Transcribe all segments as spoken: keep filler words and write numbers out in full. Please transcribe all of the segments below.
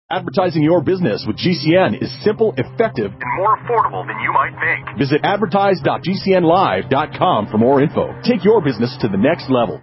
Advertising your business with G C N is simple, effective, and more affordable than you might think. Visit advertise dot g c n live dot com for more info. Take your business to the next level.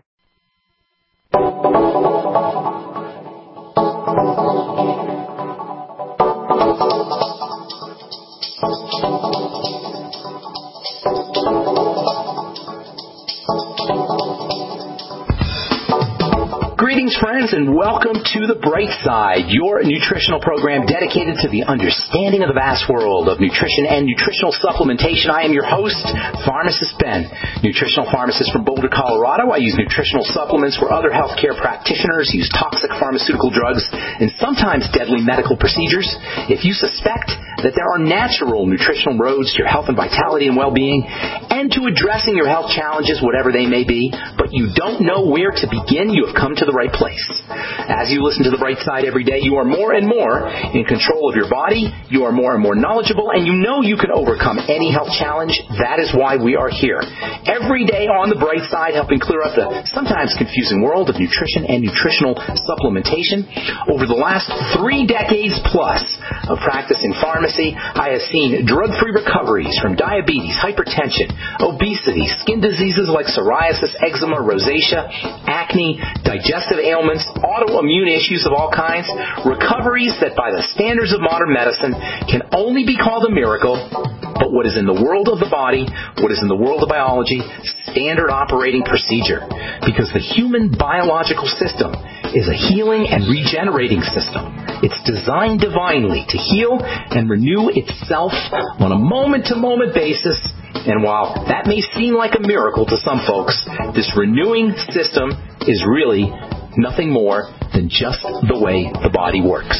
Greetings, friends, and welcome to The Bright Side, your nutritional program dedicated to the understanding of the vast world of nutrition and nutritional supplementation. I am your host, Pharmacist Ben, nutritional pharmacist from Boulder, Colorado. I use nutritional supplements where other healthcare practitioners use toxic pharmaceutical drugs and sometimes deadly medical procedures. If you suspect that there are natural nutritional roads to your health and vitality and well-being and to addressing your health challenges, whatever they may be, but you don't know where to begin, you have come to the right place. As you listen to The Bright Side every day, you are more and more in control of your body, you are more and more knowledgeable, and you know you can overcome any health challenge. That is why we are here. Every day on The Bright Side, helping clear up the sometimes confusing world of nutrition and nutritional supplementation. Over the last three decades plus of practicing pharmacy, I have seen drug-free recoveries from diabetes, hypertension, obesity, skin diseases like psoriasis, eczema, rosacea, acne, digestive ailments, autoimmune issues of all kinds, recoveries that by the standards of modern medicine can only be called a miracle, but what is in the world of the body, what is in the world of biology, standard operating procedure. Because the human biological system is a healing and regenerating system. It's designed divinely to heal and renew itself on a moment-to-moment basis. And while that may seem like a miracle to some folks, this renewing system is really nothing more than just the way the body works.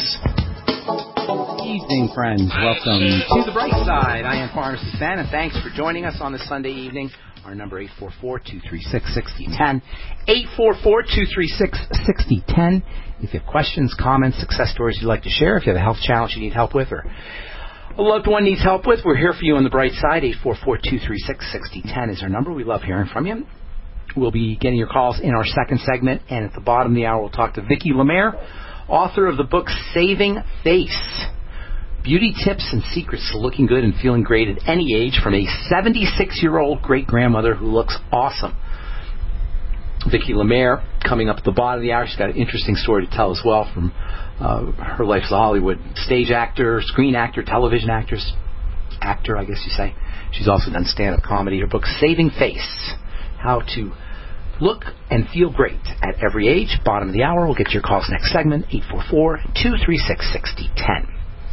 Evening, friends. Welcome to The Bright Side. I am Pharmacist Ben, and thanks for joining us on this Sunday evening. Our number eight four four, two three six, six zero one zero. eight four four, two three six, six zero one zero. If you have questions, comments, success stories you'd like to share, if you have a health challenge you need help with, or a loved one needs help with, we're here for you on The Bright Side. eight four four, two three six, six zero one zero is our number. We love hearing from you. We'll be getting your calls in our second segment, and at the bottom of the hour, we'll talk to Vicki Lemaire, author of the book Saving Face, Beauty Tips and Secrets to Looking Good and Feeling Great at Any Age, from a seventy-six-year-old great-grandmother who looks awesome. Vicki Lemaire, coming up at the bottom of the hour, she's got an interesting story to tell as well from uh, her life as a Hollywood stage actor, screen actor, television actress, actor, I guess you say. She's also done stand-up comedy. Her book, Saving Face, How to Look and Feel Great at Every Age. Bottom of the hour, we'll get to your calls next segment, eight four four, two three six, six zero one zero.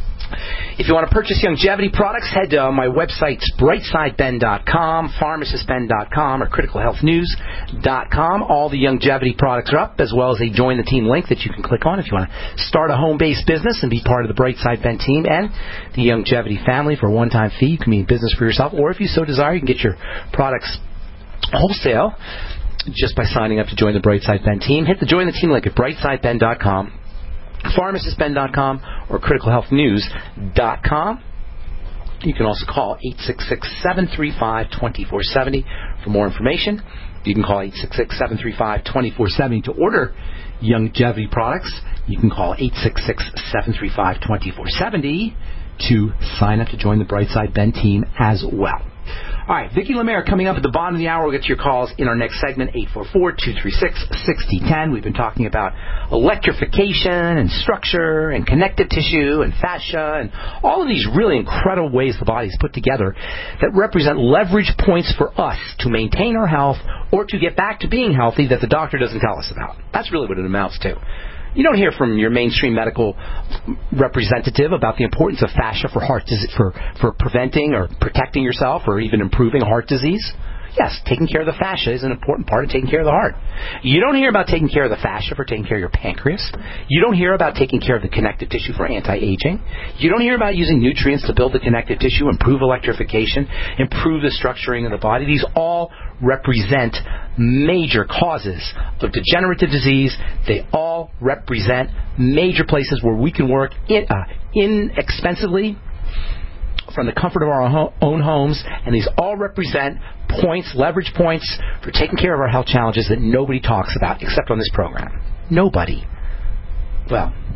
If you want to purchase longevity products, head to my websites, bright side ben dot com, pharmacist ben dot com, or critical health news dot com. All the longevity products are up, as well as a Join the Team link that you can click on if you want to start a home-based business and be part of the Bright Side Ben team and the longevity family for a one-time fee. You can be in business for yourself, or if you so desire, you can get your products wholesale just by signing up to join the Bright Side Ben team. Hit the Join the Team link at bright side ben dot com, pharmacist ben dot com, or critical health news dot com. You can also call eight six six, seven three five, two four seven zero for more information. You can call eight six six, seven three five, two four seven zero to order longevity products. You can call eight six six, seven three five, two four seven zero to sign up to join the Bright Side Ben team as well. All right, Vicki Lemaire coming up at the bottom of the hour. We'll get to your calls in our next segment, eight four four, two three six, six zero one zero. We've been talking about electrification and structure and connective tissue and fascia and all of these really incredible ways the body is put together that represent leverage points for us to maintain our health or to get back to being healthy that the doctor doesn't tell us about. That's really what it amounts to. You don't hear from your mainstream medical representative about the importance of fascia for heart disease, for, for preventing or protecting yourself or even improving heart disease. Yes, taking care of the fascia is an important part of taking care of the heart. You don't hear about taking care of the fascia for taking care of your pancreas. You don't hear about taking care of the connective tissue for anti-aging. You don't hear about using nutrients to build the connective tissue, improve electrification, improve the structuring of the body. These all represent major causes of degenerative disease. They all represent major places where we can work in, uh, inexpensively from the comfort of our own homes, and these all represent points, leverage points for taking care of our health challenges that nobody talks about except on this program. Nobody. Well,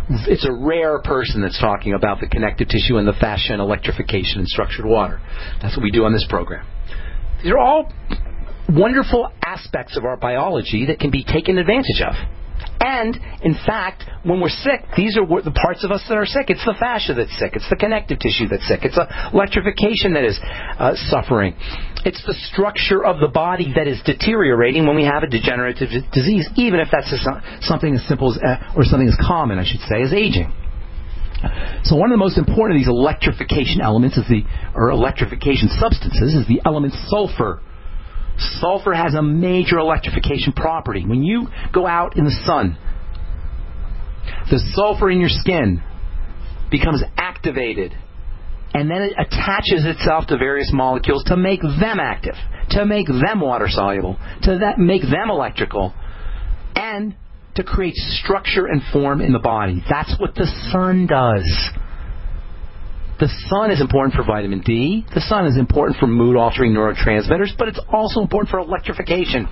it's a rare person that's talking about the connective tissue and the fascia and electrification in structured water. That's what we do on this program. These are all wonderful aspects of our biology that can be taken advantage of. And, in fact, when we're sick, these are the parts of us that are sick. It's the fascia that's sick. It's the connective tissue that's sick. It's the electrification that is uh, suffering. It's the structure of the body that is deteriorating when we have a degenerative disease, even if that's just something as simple as, uh, or something as common, I should say, as aging. So one of the most important of these electrification elements is the, or electrification substances is the element sulfur. Sulfur has a major electrification property. When you go out in the sun, the sulfur in your skin becomes activated, and then it attaches itself to various molecules to make them active, to make them water soluble, to that make them electrical, and to create structure and form in the body. That's what the sun does. The sun is important for vitamin D. The sun is important for mood-altering neurotransmitters, but it's also important for electrification.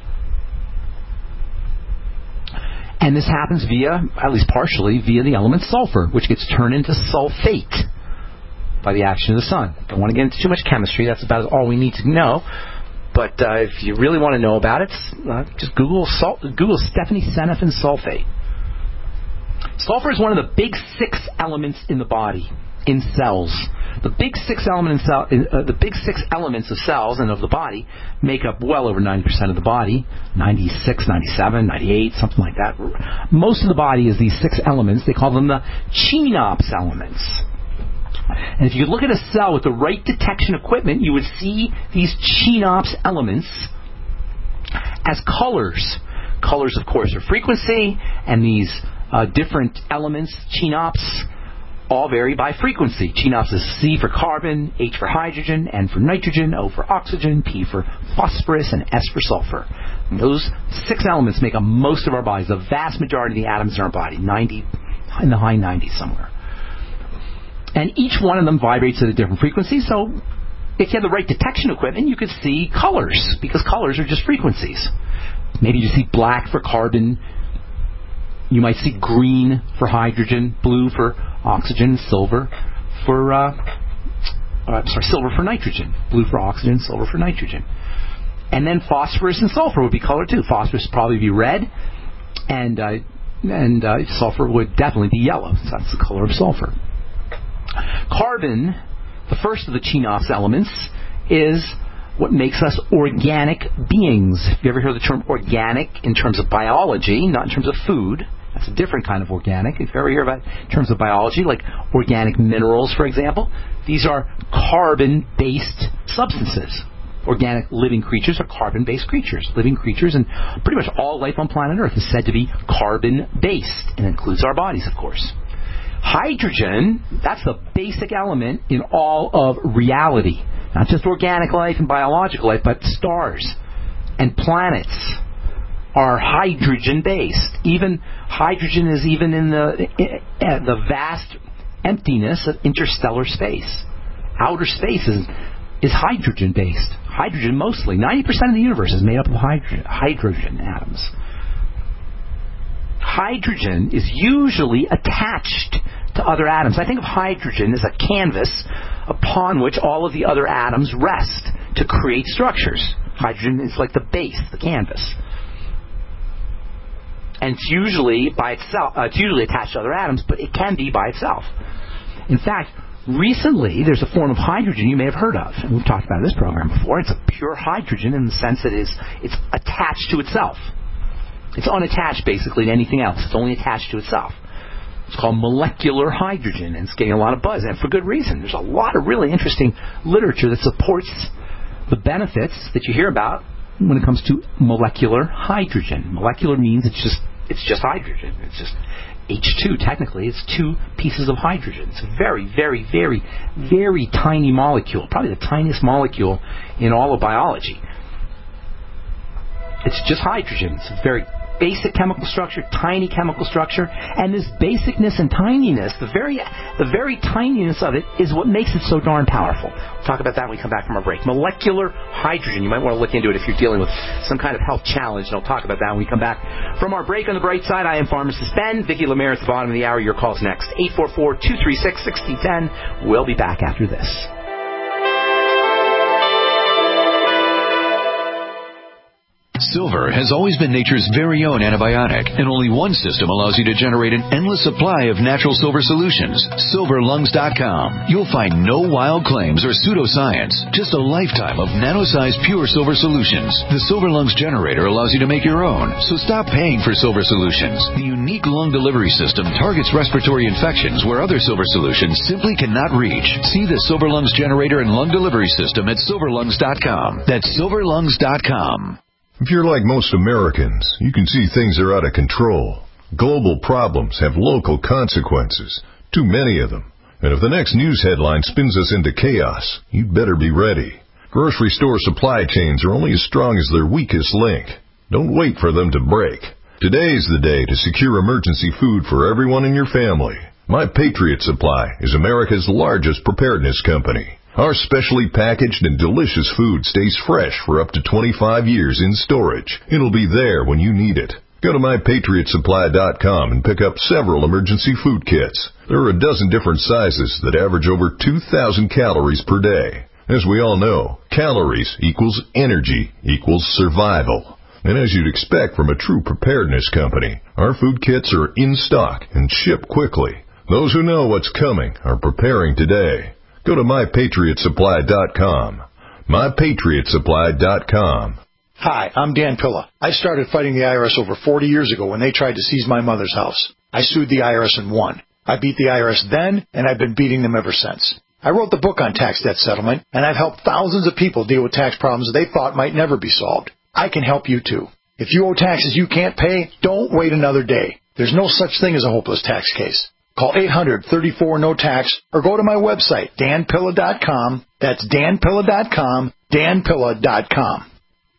And this happens via, at least partially, via the element sulfur, which gets turned into sulfate by the action of the sun. Don't want to get into too much chemistry. That's about all we need to know. But uh, if you really want to know about it, uh, just Google salt, Google Stephanie Seneff sulfate. Sulfur is one of the big six elements in the body. In cells, the big six element in cell, uh, the big six elements of cells and of the body make up well over ninety percent of the body, ninety-six, ninety-seven, ninety-eight, something like that. Most of the body is these six elements. They call them the Cheops elements. And if you look at a cell with the right detection equipment, you would see these Cheops elements as colors. Colors, of course, are frequency, and these uh, different elements, Cheops, all vary by frequency. Cheops is C for carbon, H for hydrogen, N for nitrogen, O for oxygen, P for phosphorus, and S for sulfur. And those six elements make up most of our bodies, the vast majority of the atoms in our body, ninety, in the high nineties somewhere. And each one of them vibrates at a different frequency, so if you have the right detection equipment, you could see colors, because colors are just frequencies. Maybe you see black for carbon, you might see green for hydrogen, blue for oxygen, silver for uh, uh, sorry, silver for nitrogen, blue for oxygen, silver for nitrogen, and then phosphorus and sulfur would be colored too. Phosphorus would probably be red, and uh, and uh, sulfur would definitely be yellow. So that's the color of sulfur. Carbon, the first of the Cheops elements, is what makes us organic beings. Have you ever heard the term organic in terms of biology, not in terms of food? That's a different kind of organic. If you ever hear about in terms of biology, like organic minerals, for example, these are carbon-based substances. Organic living creatures are carbon-based creatures. Living creatures, and pretty much all life on planet Earth is said to be carbon-based, and includes our bodies, of course. Hydrogen, that's the basic element in all of reality. Not just organic life and biological life, but stars and planets are hydrogen-based. Even hydrogen is even in the in the vast emptiness of interstellar space. Outer space is, is hydrogen-based. Hydrogen mostly. ninety percent of the universe is made up of hydrogen, hydrogen atoms. Hydrogen is usually attached to other atoms. I think of hydrogen as a canvas upon which all of the other atoms rest to create structures. Hydrogen is like the base, the canvas. And it's usually by itself, uh, it's usually attached to other atoms, but it can be by itself. In fact, recently there's a form of hydrogen you may have heard of, and we've talked about it in this program before. It's a pure hydrogen in the sense that it's, it's attached to itself. It's unattached basically to anything else. It's only attached to itself. It's called molecular hydrogen, and it's getting a lot of buzz, and for good reason. There's a lot of really interesting literature that supports the benefits that you hear about when it comes to molecular hydrogen. Molecular means it's just it's just hydrogen. It's just H two, technically. It's two pieces of hydrogen. It's a very, very, very, very tiny molecule, probably the tiniest molecule in all of biology. It's just hydrogen. It's a very basic chemical structure, tiny chemical structure, and this basicness and tininess, the very the very tininess of it is what makes it so darn powerful. We'll talk about that when we come back from our break. Molecular hydrogen. You might want to look into it if you're dealing with some kind of health challenge, and I'll talk about that when we come back from our break. On the bright side, I am Pharmacist Ben. Vicki Lemare at the bottom of the hour. Your call's next. eight four four, two three six, six zero one zero. We'll be back after this. Silver has always been nature's very own antibiotic, and only one system allows you to generate an endless supply of natural silver solutions. silver lungs dot com. You'll find no wild claims or pseudoscience, just a lifetime of nano-sized pure silver solutions. The Silver Lungs generator allows you to make your own, so stop paying for silver solutions. The unique lung delivery system targets respiratory infections where other silver solutions simply cannot reach. See the Silver Lungs generator and lung delivery system at silver lungs dot com. That's silver lungs dot com. If you're like most Americans, you can see things are out of control. Global problems have local consequences, too many of them. And if the next news headline spins us into chaos, you'd better be ready. Grocery store supply chains are only as strong as their weakest link. Don't wait for them to break. Today's the day to secure emergency food for everyone in your family. My Patriot Supply is America's largest preparedness company. Our specially packaged and delicious food stays fresh for up to twenty-five years in storage. It'll be there when you need it. Go to my patriot supply dot com and pick up several emergency food kits. There are a dozen different sizes that average over two thousand calories per day. As we all know, calories equals energy equals survival. And as you'd expect from a true preparedness company, our food kits are in stock and ship quickly. Those who know what's coming are preparing today. Go to my patriot supply dot com. my patriot supply dot com. Hi, I'm Dan Pilla. I started fighting the I R S over forty years ago when they tried to seize my mother's house. I sued the I R S and won. I beat the I R S then, and I've been beating them ever since. I wrote the book on tax debt settlement, and I've helped thousands of people deal with tax problems they thought might never be solved. I can help you too. If you owe taxes you can't pay, don't wait another day. There's no such thing as a hopeless tax case. Call eight hundred, thirty-four, no tax or go to my website, dan pilla dot com. That's dan pilla dot com, dan pilla dot com.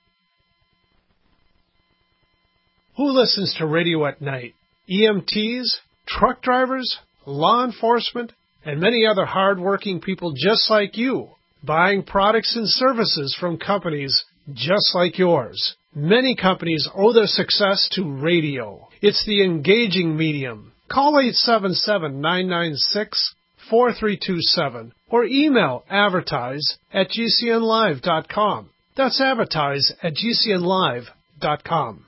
Who listens to radio at night? E M Ts, truck drivers, law enforcement, and many other hard-working people just like you, buying products and services from companies just like yours. Many companies owe their success to radio. It's the engaging medium. Call eight seven seven, nine nine six, four three two seven or email advertise at g c n live dot com. That's advertise at g c n live dot com.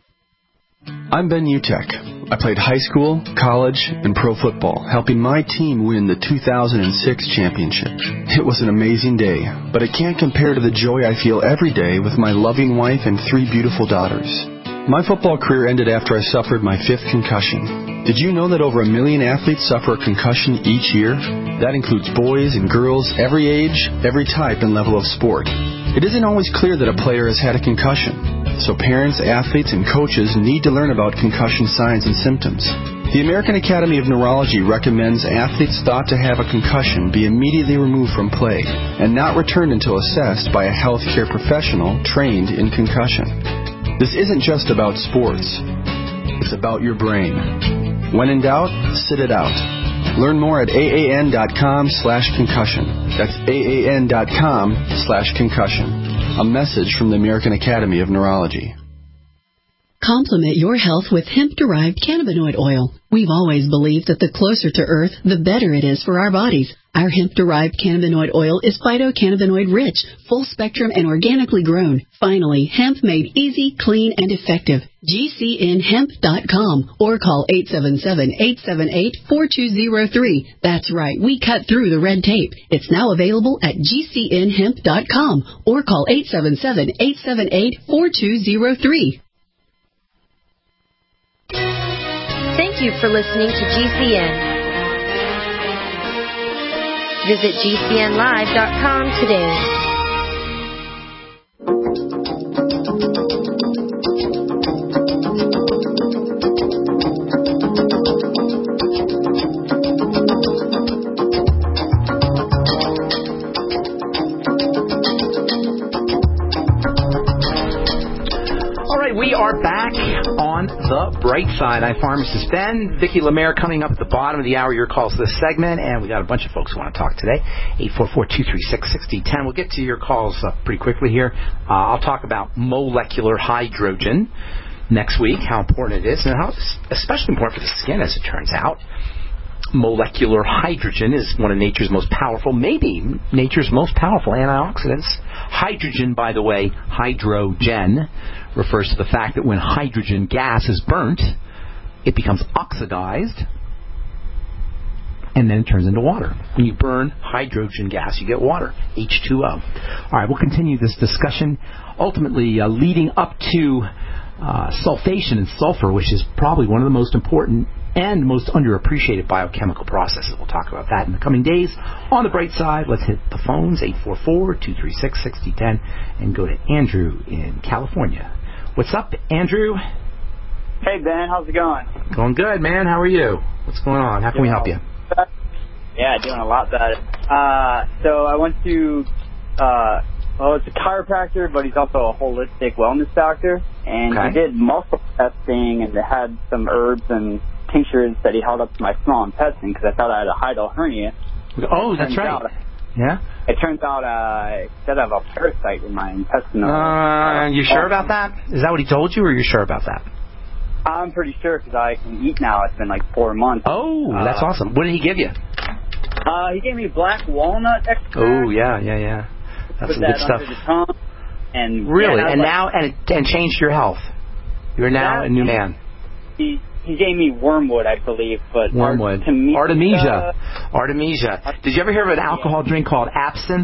I'm Ben Utek. I played high school, college, and pro football, helping my team win the two thousand six championship. It was an amazing day, but it can't compare to the joy I feel every day with my loving wife and three beautiful daughters. My football career ended after I suffered my fifth concussion. Did you know that over a million athletes suffer a concussion each year? That includes boys and girls, every age, every type and level of sport. It isn't always clear that a player has had a concussion, so parents, athletes, and coaches need to learn about concussion signs and symptoms. The American Academy of Neurology recommends athletes thought to have a concussion be immediately removed from play and not returned until assessed by a healthcare professional trained in concussion. This isn't just about sports. It's about your brain. When in doubt, sit it out. Learn more at A A N dot com slash concussion. That's A A N dot com slash concussion. A message from the American Academy of Neurology. Complement your health with hemp-derived cannabinoid oil. We've always believed that the closer to Earth, the better it is for our bodies. Our hemp-derived cannabinoid oil is phytocannabinoid-rich, full-spectrum, and organically grown. Finally, hemp made easy, clean, and effective. G C N hemp dot com or call eight seven seven, eight seven eight, four two zero three. That's right, we cut through the red tape. It's now available at G C N hemp dot com or call eight seven seven, eight seven eight, four two zero three. Thank you for listening to G C N. Visit G C N live dot com today. We are back on the Bright Side. I'm Pharmacist Ben. Vicki Lemaire coming up at the bottom of the hour. Your calls to this segment, and we got a bunch of folks who want to talk today. eight four four, two three six, six zero one zero. We'll get to your calls uh, pretty quickly here. Uh, I'll talk about molecular hydrogen next week, how important it is, and how it's especially important for the skin, as it turns out. Molecular hydrogen is one of nature's most powerful, maybe nature's most powerful antioxidants. Hydrogen, by the way, hydrogen, refers to the fact that when hydrogen gas is burnt, it becomes oxidized, and then it turns into water. When you burn hydrogen gas, you get water, H two O. All right, we'll continue this discussion, ultimately uh, leading up to uh, sulfation and sulfur, which is probably one of the most important and most underappreciated biochemical processes. We'll talk about that in the coming days. On the bright side, let's hit the phones, eight four four, two three six, six zero one zero, and go to Andrew in California. What's up, Andrew? Hey, Ben. How's it going? Going good, man. How are you? What's going on? How can we help you? Yeah, doing a lot better. Uh, so I went to, uh, well, it's a chiropractor, but he's also a holistic wellness doctor. And Okay. he did muscle testing, and they had some herbs and tinctures that he held up to my small intestine because I thought I had a hiatal hernia. Oh, that's right. Out, yeah? It turns out uh, instead of a parasite in my intestinal. Uh, you sure about that? Is that what he told you, or are you sure about that? I'm pretty sure because I can eat now. It's been like four months. Oh, uh, that's awesome. What did he give you? Uh, he gave me black walnut extract. Oh, yeah, yeah, yeah. That's Put some that good stuff. under the tongue, and Really? yeah, and like, now, and, it, and changed your health. You're now that, a new man. He he gave me wormwood, I believe, but Wormwood. Artemisia. Artemisia. Artemisia. Did you ever hear of an alcohol drink called absinthe?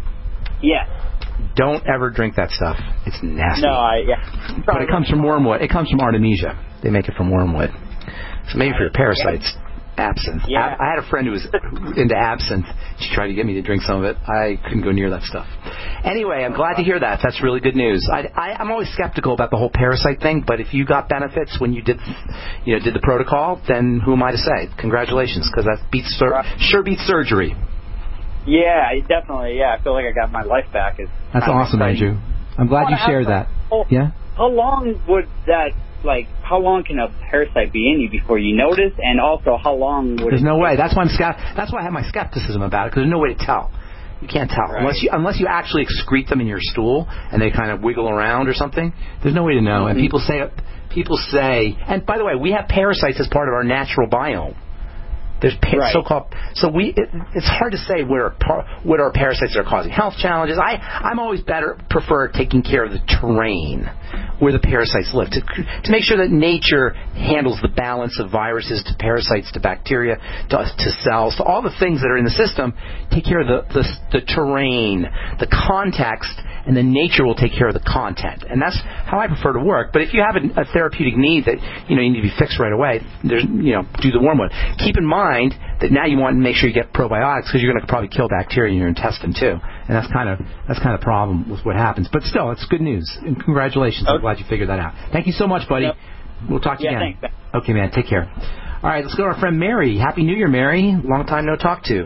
Yes. Don't ever drink that stuff. It's nasty. No, I yeah. But it comes from wormwood. It comes from Artemisia. They make it from wormwood. So maybe for your parasites, absinthe. Yeah. I, I had a friend who was into absinthe. She tried to get me to drink some of it. I couldn't go near that stuff. Anyway, I'm glad to hear that. That's really good news. I, I, I'm always skeptical about the whole parasite thing, but if you got benefits when you did, you know, did the protocol, then who am I to say? Congratulations, because that beats sur- sure beats surgery. Yeah, definitely. Yeah, I feel like I got my life back. It's That's awesome, Andrew. I'm glad you shared that. Oh, yeah. How long would that? Like, how long can a parasite be in you before you notice? And also, how long would There's it no way. That's why I'm sca- That's why I have my skepticism about it, because there's no way to tell. You can't tell Right. unless you unless you actually excrete them in your stool and they kind of wiggle around or something. There's no way to know. Mm-hmm. And people say people say. And by the way, we have parasites as part of our natural biome. There's pa- Right. so-called. So we. It, it's hard to say what are par- what are parasites that are causing health challenges. I I'm always better prefer taking care of the terrain where the parasites live to to make sure that nature handles the balance of viruses to parasites to bacteria to, to cells to all the things that are in the system. Take care of the the, the terrain, the context, and then nature will take care of the content. And that's how I prefer to work. But if you have a, a therapeutic need that you know you need to be fixed right away, there's you know do the wormwood. Keep in mind that now you want to make sure you get probiotics because you're going to probably kill bacteria in your intestine too, and that's kind of that's kind of a problem with what happens. But still, it's good news and congratulations. Okay. I'm glad you figured that out. Thank you so much, buddy. Yep. We'll talk to you yeah, again. Thanks. Okay, man. Take care. All right, let's go to our friend Mary. Happy New Year, Mary. Long time no talk to.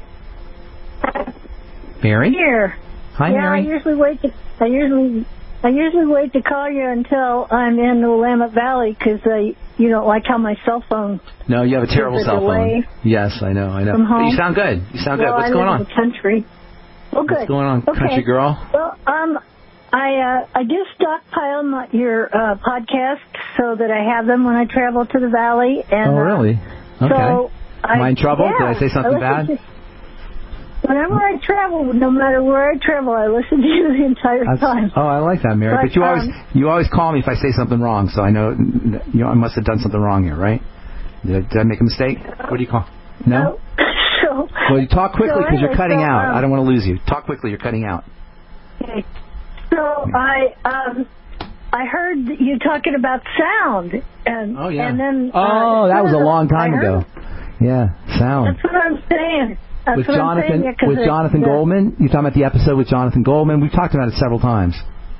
Mary. Here. Hi, yeah, Mary. I usually wait. To, I usually. I usually wait to call you until I'm in the Willamette Valley because I, you don't like how my cell phone. No, you have a terrible cell phone. Yes, I know, I know. From home. But you sound good. You sound well, good. What's I going live on? In the country. Well, good. What's going on, okay. country girl? Well, um, I uh, I do stockpile my, your uh, podcasts so that I have them when I travel to the valley. And, oh, really? Okay. So Am I, I in trouble? Yeah, Did I say something I bad? To, whenever I travel, no matter where I travel, I listen to you the entire That's, time. Oh, I like that, Mary. But, but you um, always you always call me if I say something wrong, so I know you know I must have done something wrong here, right? Did I, did I make a mistake? What do you call? No. no. so, well, you talk quickly because so anyway, you're cutting so, out. Um, I don't want to lose you. Talk quickly. You're cutting out. Okay. So I um I heard you talking about sound and oh yeah and then oh uh, that was a long time heard, ago. Yeah, sound. That's what I'm saying. That's with what Jonathan I'm saying, yeah, with it, Jonathan the, Goldman. You talking about the episode with Jonathan Goldman? We've talked about it several times.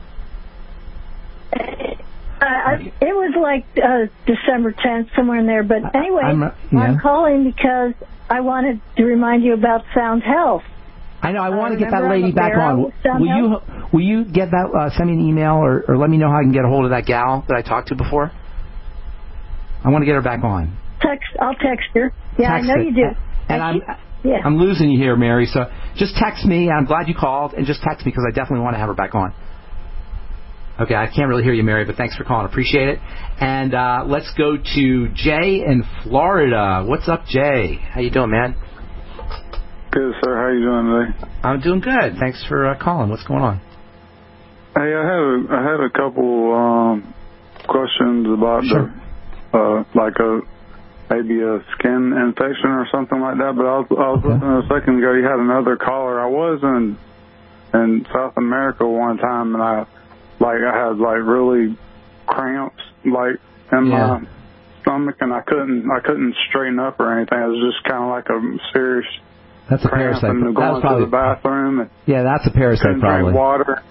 Uh, I, it was like uh, December tenth, somewhere in there. But anyway, I'm, yeah. I'm calling because I wanted to remind you about Sound Health. I know. I want uh, to get that lady back on. Will Sound you Health? will you get that? Uh, send me an email or, or let me know how I can get a hold of that gal that I talked to before. I want to get her back on. Text. I'll text her. Yeah, Text I know it. you do. And I'm, yeah. I'm losing you here, Mary. So just text me. I'm glad you called, and just text me because I definitely want to have her back on. Okay, I can't really hear you, Mary, but thanks for calling. Appreciate it. And uh, let's go to Jay in Florida. What's up, Jay? How you doing, man? Good, sir. How you doing today? I'm doing good. Thanks for uh, calling. What's going on? Hey, I had a, I had a couple um, questions about sure. the uh, like a maybe a skin infection or something like that. But I was, I was okay. listening a second ago. You had another caller. I was in in South America one time, and I like I had like really cramps like in yeah. my stomach, and I couldn't I couldn't straighten up or anything. It was just kind of like a serious. That's a parasite. And That going was probably, to the bathroom. And yeah, that's a parasite couldn't probably. Drink water.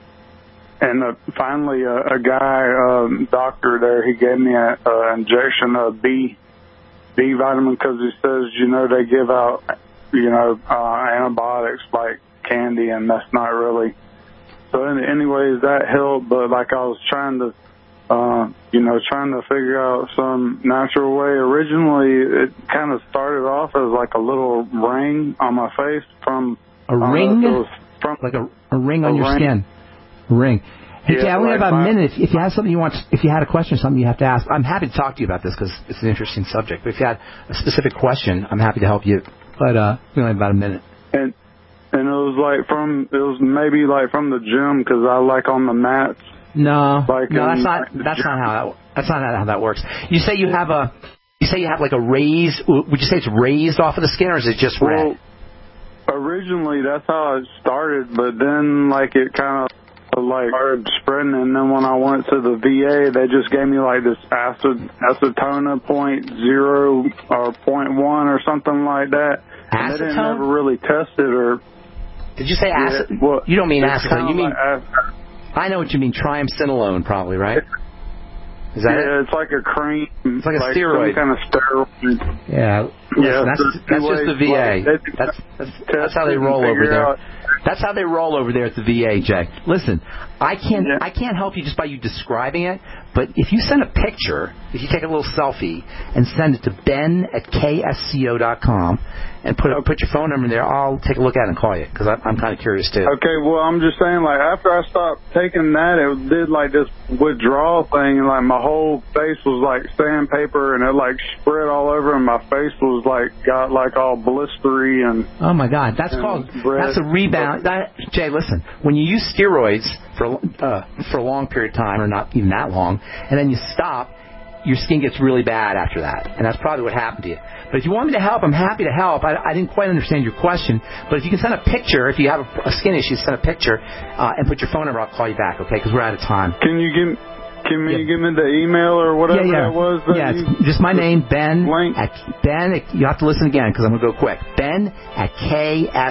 And uh, finally, uh, a guy, um, doctor there, he gave me an injection of B, B vitamin because he says, you know, they give out, you know, uh, antibiotics like candy, and that's not really. So anyways, that helped. But like I was trying to, uh, you know, trying to figure out some natural way. Originally, it kind of started off as like a little ring on my face from a ring, from like a, a ring on a your ring. skin. Ring. Hey, yeah, Jay, I only like have about my, a minute. If, if you have something you want, if you had a question or something you have to ask, I'm happy to talk to you about this because it's an interesting subject. But if you had a specific question, I'm happy to help you. But uh, we only have about a minute. And and it was like from it was maybe like from the gym because I like on the mats. No, like no, that's in, not that's not how that that's not how that works. You say you have a you say you have like a raise. Would you say it's raised off of the skin, or is it just red? Well, originally that's how it started, but then like it kind of like started spreading, and then when I went to the V A, they just gave me like this acid acetona point zero or point one or something like that. Acetone? And they didn't ever really test it or. Did you say acid? Yeah, well, you don't mean acetone. You mean. Like I know what you mean. Triamcinolone, probably, right? Is that yeah, it? it's like a cream. It's like a like steroid. Some kind of steroid. Yeah. Yeah, Listen, that's that's just the V A. That's that's, that's how they roll over there. Out. That's how they roll over there at the V A, Jay. Listen, I can't yeah. I can't help you just by you describing it, but if you send a picture, if you take a little selfie and send it to Ben at K S C O dot com and put put your phone number in there, I'll take a look at it and call you because I'm kind of curious too. Okay, well, I'm just saying, like, after I stopped taking that, it did, like, this withdrawal thing, and, like, my whole face was, like, sandpaper, and it, like, spread all over, and my face was, like, got, like, all blistery and... Oh, my God. That's called... Red. That's a rebound. That, Jay, listen, when you use steroids for, uh, for a long period of time, or not even that long, and then you stop, your skin gets really bad after that, and that's probably what happened to you. But if you want me to help, I'm happy to help. I, I didn't quite understand your question, but if you can send a picture, if you have a, a skin issue, send a picture uh, and put your phone number. I'll call you back, okay? Because we're out of time. Can you give can me yeah. give me the email or whatever yeah, yeah. that was? That yeah, you, it's just my name, Ben. Link. At Ben. You have to listen again because I'm going to go quick. Ben at K S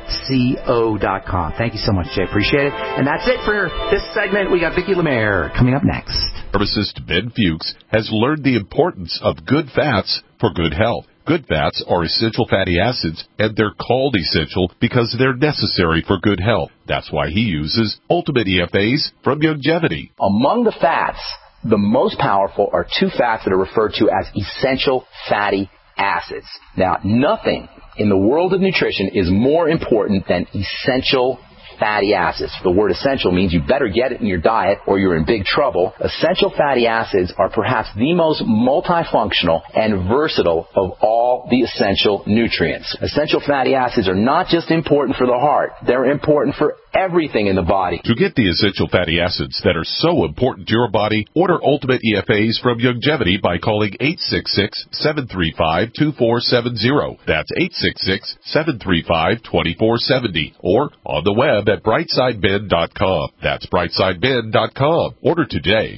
C O dot com. Thank you so much, Jay. Appreciate it. And that's it for this segment. We got Vicki Lemaire coming up next. Pharmacist Ben Fuchs has learned the importance of good fats for good health. Good fats are essential fatty acids, and they're called essential because they're necessary for good health. That's why he uses Ultimate E F As from Youngevity. Among the fats, the most powerful are two fats that are referred to as essential fatty acids. Now, nothing in the world of nutrition is more important than essential fatty acids. The word essential means you better get it in your diet or you're in big trouble. Essential fatty acids are perhaps the most multifunctional and versatile of all the essential nutrients. Essential fatty acids are not just important for the heart. They're important for everything in the body. To get the essential fatty acids that are so important to your body, order Ultimate E F As from Youngevity by calling eight six six, seven three five, two four seven zero. That's eight six six, seven three five, two four seven zero. Or on the web at brightside ben dot com. That's brightside ben dot com. Order today.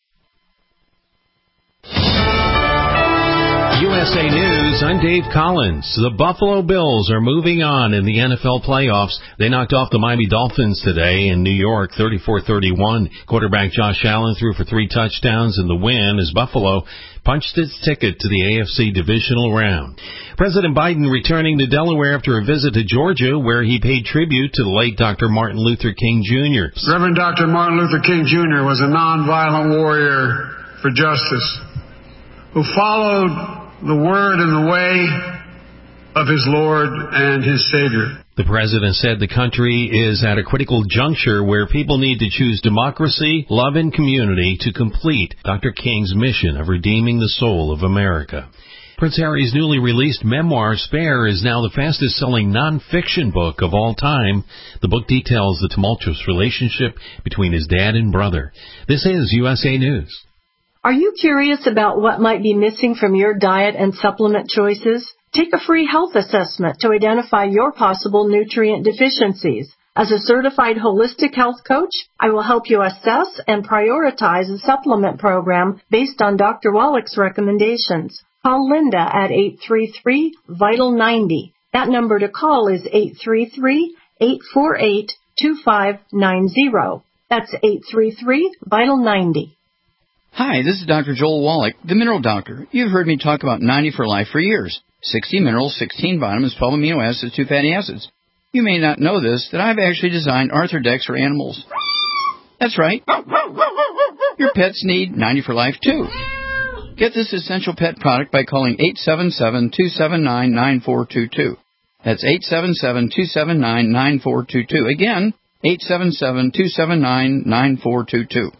U S A News, I'm Dave Collins. The Buffalo Bills are moving on in the N F L playoffs. They knocked off the Miami Dolphins today in New York, thirty-four thirty-one. Quarterback Josh Allen threw for three touchdowns in the win as Buffalo punched its ticket to the A F C divisional round. President Biden returning to Delaware after a visit to Georgia, where he paid tribute to the late Doctor Martin Luther King Junior Reverend Doctor Martin Luther King Junior was a nonviolent warrior for justice. who followed the word and the way of his Lord and his Savior. The president said the country is at a critical juncture where people need to choose democracy, love, and community to complete Doctor King's mission of redeeming the soul of America. Prince Harry's newly released memoir, Spare, is now the fastest-selling non-fiction book of all time. The book details the tumultuous relationship between his dad and brother. This is U S A News. Are you curious about what might be missing from your diet and supplement choices? Take a free health assessment to identify your possible nutrient deficiencies. As a certified holistic health coach, I will help you assess and prioritize a supplement program based on Doctor Wallach's recommendations. Call Linda at eight three three, VITAL ninety. That number to call is eight three three, eight four eight, two five nine zero. That's eight three three, VITAL ninety. Hi, this is Doctor Joel Wallach, the Mineral Doctor. You've heard me talk about ninety for Life for years. sixty minerals, sixteen vitamins, twelve amino acids, two fatty acids. You may not know this, that I've actually designed Arthrodex for animals. That's right. Your pets need ninety for Life, too. Get this essential pet product by calling eight seven seven, two seven nine, nine four two two. That's eight seven seven, two seven nine, nine four two two. Again, eight seven seven, two seven nine, nine four two two.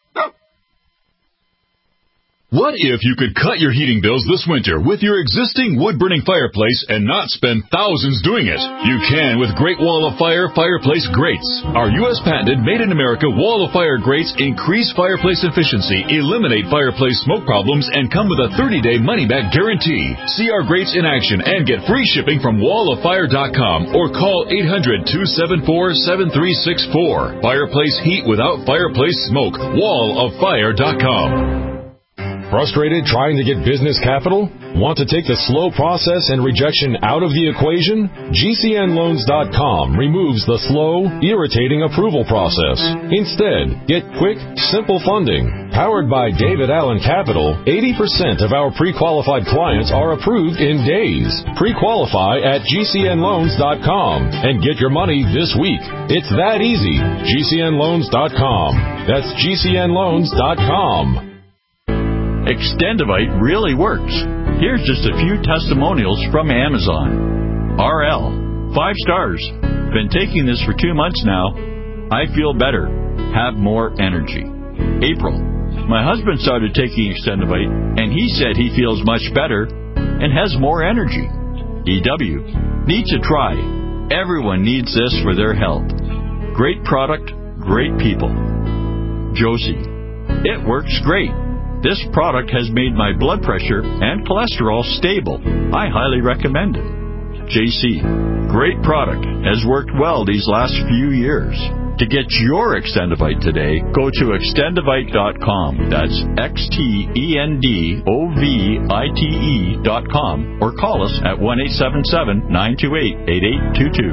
What if you could cut your heating bills this winter with your existing wood-burning fireplace and not spend thousands doing it? You can with Great Wall of Fire Fireplace Grates. Our U S patented made-in-America Wall of Fire grates increase fireplace efficiency, eliminate fireplace smoke problems, and come with a thirty-day money-back guarantee. See our grates in action and get free shipping from wall of fire dot com or call eight hundred, two seven four, seven three six four. Fireplace heat without fireplace smoke. wall of fire dot com. Frustrated trying to get business capital? Want to take the slow process and rejection out of the equation? G C N loans dot com removes the slow, irritating approval process. Instead, get quick, simple funding. Powered by David Allen Capital, eighty percent of our pre-qualified clients are approved in days. Pre-qualify at G C N loans dot com and get your money this week. It's that easy. G C N loans dot com. That's G C N loans dot com. Extendivite really works. Here's just a few testimonials from Amazon. R L, five stars. Been taking this for two months now. I feel better. Have more energy. April, my husband started taking Extendivite, and he said he feels much better and has more energy. E W, need to try. Everyone needs this for their health. Great product, great people. Josie, it works great. This product has made my blood pressure and cholesterol stable. I highly recommend it. J C, great product. Has worked well these last few years. To get your Extendivite today, go to extendivite dot com. That's X T E N D O V I T E dot com or call us at one eight seven seven, nine two eight, eight eight two two.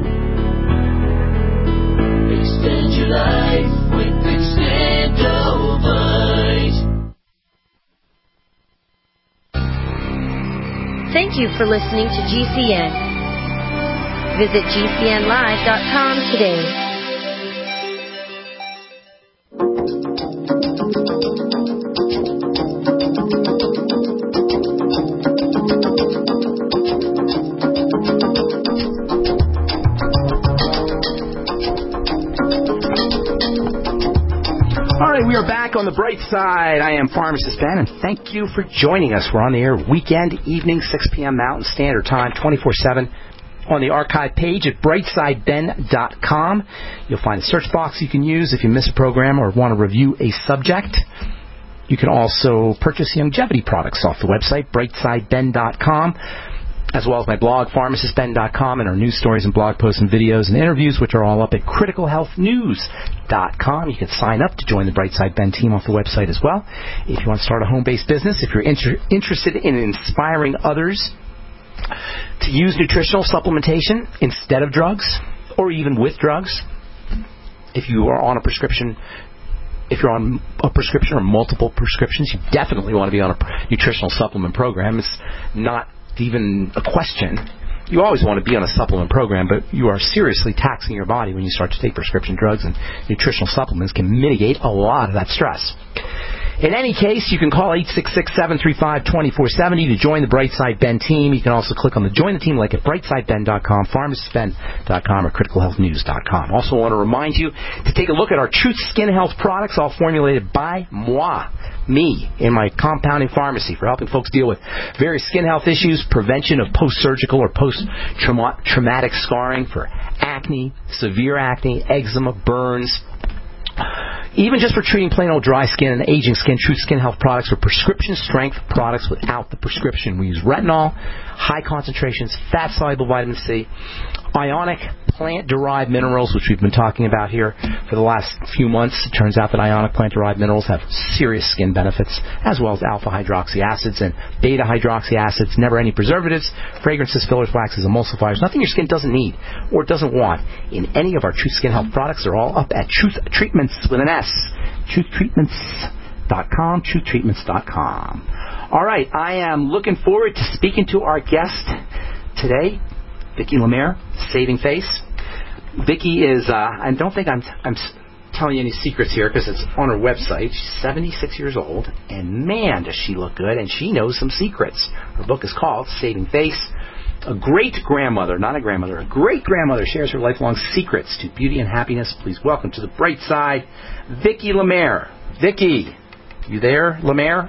Extend your life with Extendivite. Thank you for listening to G C N. Visit G C N live dot com today. We are back on the bright side. I am Pharmacist Ben, and thank you for joining us. We're on the air weekend, evening, six p.m. Mountain Standard Time, twenty-four seven. On the archive page at brightside ben dot com. You'll find a search box you can use if you miss a program or want to review a subject. You can also purchase longevity products off the website, brightside ben dot com. As well as my blog, pharmacist ben dot com, and our news stories and blog posts and videos and interviews, which are all up at critical health news dot com. You can sign up to join the Brightside Ben team off the website as well. If you want to start a home-based business, if you're inter- interested in inspiring others to use nutritional supplementation instead of drugs, or even with drugs, if you are on a prescription, if you're on a prescription or multiple prescriptions, you definitely want to be on a nutritional supplement program. It's not even a question. You always want to be on a supplement program, but you are seriously taxing your body when you start to take prescription drugs, and nutritional supplements can mitigate a lot of that stress. In any case, you can call eight six six, seven three five, two four seven zero to join the Brightside Ben team. You can also click on the Join the Team link at brightside ben dot com, pharmacist ben dot com, or critical health news dot com. Also want to remind you to take a look at our Truth Skin Health products, all formulated by moi, me, in my compounding pharmacy for helping folks deal with various skin health issues, prevention of post-surgical or post-traumatic scarring for acne, severe acne, eczema, burns, even just for treating plain old dry skin and aging skin. Truth Skin Health products are prescription strength products without the prescription. We use retinol, high concentrations, fat-soluble vitamin C, ionic plant-derived minerals, which we've been talking about here for the last few months. It turns out that ionic plant-derived minerals have serious skin benefits, as well as alpha-hydroxy acids and beta-hydroxy acids. Never any preservatives, fragrances, fillers, waxes, emulsifiers. Nothing your skin doesn't need or doesn't want in any of our Truth Skin Health products. They're all up at Truth Treatments with an S. truth treatments dot com, truth treatments dot com. All right, I am looking forward to speaking to our guest today, Vicki Lemaire, Saving Face. Vicki is, uh, I don't think I'm, I'm telling you any secrets here because it's on her website. She's seventy-six years old, and man, does she look good, and she knows some secrets. Her book is called Saving Face. A great-grandmother, not a grandmother, a great-grandmother shares her lifelong secrets to beauty and happiness. Please welcome to the bright side, Vicki Lemaire. Vicki, you there, Lemaire?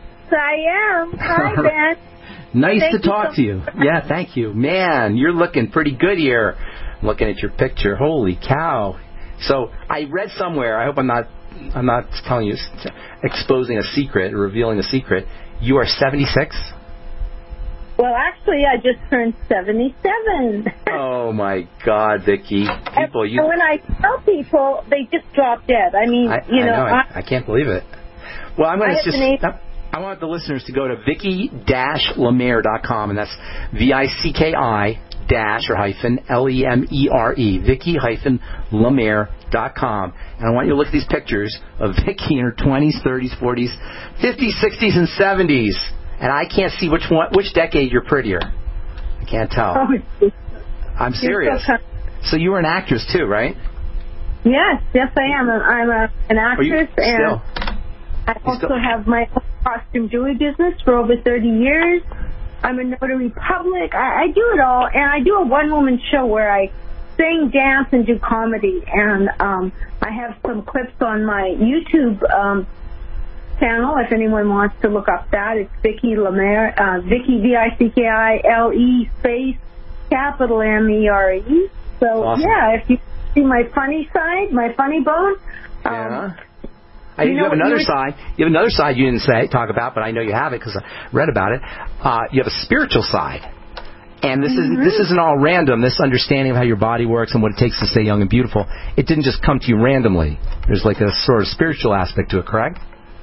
I am. Hi, Ben. Nice thank to talk so to you. Yeah, thank you. Man, you're looking pretty good here. I'm looking at your picture. Holy cow. So I read somewhere, I hope I'm not I'm not telling you, exposing a secret or revealing a secret. You are seventy-six? Well, actually, I just turned seventy-seven. Oh, my God, Vicki. People, and you... when I tell people, they just drop dead. I mean, I, you I know. know I, I can't believe it. Well, I'm going to just... Able- I want the listeners to go to Vicki Lemaire dot com, and that's V I C K I dash or hyphen L E M E R E, Vicki Lemaire dot com. And I want you to look at these pictures of Vicki in her twenties, thirties, forties, fifties, sixties, and seventies. And I can't see which one, which decade you're prettier. I can't tell. Oh, I'm serious. So, so you were an actress too, right? Yes, yes I am. I'm a, an actress, and still? I also have my costume jewelry business for over thirty years. I'm a notary public. I, I do it all, and I do a one-woman show where I sing, dance, and do comedy. And um, I have some clips on my YouTube um, channel if anyone wants to look up that. It's Vicki Lemaire, uh, Vicki, V I C K I L E space, capital M E R E. So, awesome. Yeah, if you see my funny side, my funny bone. Um, yeah. I, you, you know have another you side. You have another side you didn't say talk about, but I know you have it because I read about it. Uh, you have a spiritual side, and this mm-hmm. is this isn't all random. This understanding of how your body works and what it takes to stay young and beautiful, it didn't just come to you randomly. There's like a sort of spiritual aspect to it, correct?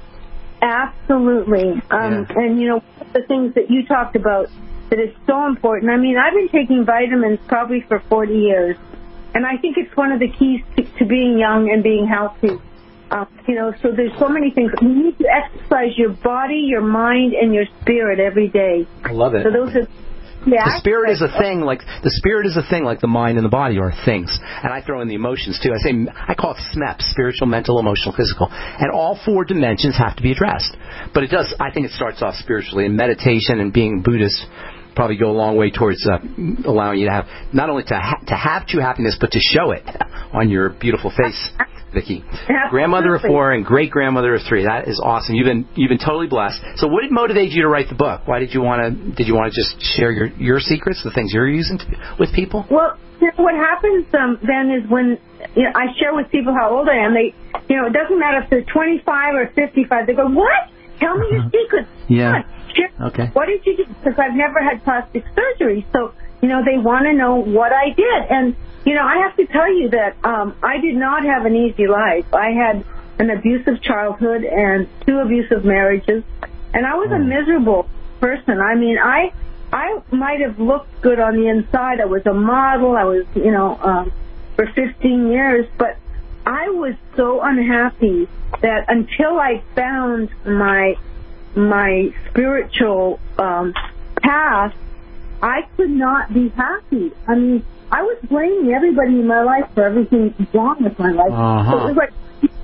Absolutely. Um, yeah. And you know, one of the things that you talked about that is so important. I mean, I've been taking vitamins probably for forty years, and I think it's one of the keys to, to being young and being healthy. Um, you know, so there's so many things. You need to exercise your body, your mind, and your spirit every day. I love it. So those are, yeah. The spirit is a thing, like the spirit is a thing, like the mind and the body are things. And I throw in the emotions too. I say I call it S M E P, spiritual, mental, emotional, physical. And all four dimensions have to be addressed. But it does. I think it starts off spiritually, and meditation and being Buddhist probably go a long way towards uh, allowing you to have not only to ha- to have true happiness, but to show it on your beautiful face, Vicki. Grandmother of four and great grandmother of three. That is awesome. You've been you've been totally blessed. So, what did motivate you to write the book? Why did you want to? Did you want to just share your, your secrets, the things you're using to, with people? Well, you know, what happens um, then is when you know, I share with people how old I am. They, you know, it doesn't matter if they're twenty-five or fifty-five. They go, "What? Tell me your secrets." Yeah. Share. Okay. What did you do? Because I've never had plastic surgery, so you know they want to know what I did. And you know, I have to tell you that um, I did not have an easy life. I had an abusive childhood and two abusive marriages, and I was a miserable person. I mean, I I might have looked good on the inside. I was a model. I was, you know, um, for fifteen years, but I was so unhappy that until I found my my spiritual um, path, I could not be happy. I mean, I was blaming everybody in my life for everything wrong with my life. Uh-huh. So it was like